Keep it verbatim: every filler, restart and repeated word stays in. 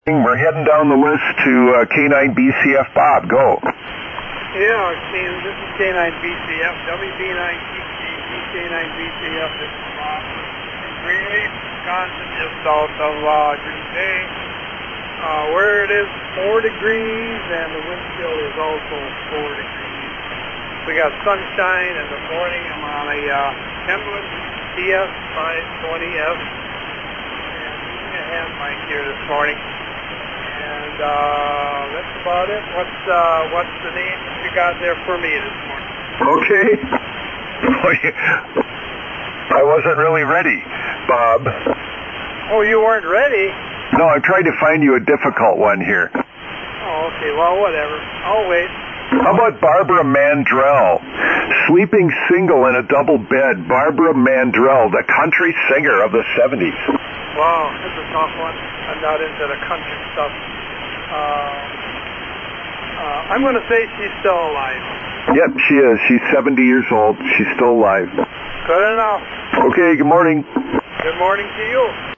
We're heading down the list to uh, K nine B C F Bob. Go. Yeah, this is K nine B C F, W B nine T G, K nine B C F. This is Bob in Greenleaf, Wisconsin, just south of uh, Green Bay, uh, where it is four degrees and the wind chill is also four degrees. We got sunshine in the morning. I'm on a uh, Hemlin T S five twenty S and using a hand mic here this morning. And uh, that's about it. What's uh, what's the name that you got there for me this morning? Okay. I wasn't really ready, Bob. Oh, you weren't ready? No, I tried to find you a difficult one here. Oh, okay. Well, whatever. I'll wait. How about Barbara Mandrell? Sleeping single in a double bed, Barbara Mandrell, the country singer of the seventies. Wow, that's a tough one. I'm not into the country stuff. Uh, uh, I'm going to say she's still alive. Yep, she is. She's seventy years old. She's still alive. Good enough. Okay, good morning. Good morning to you.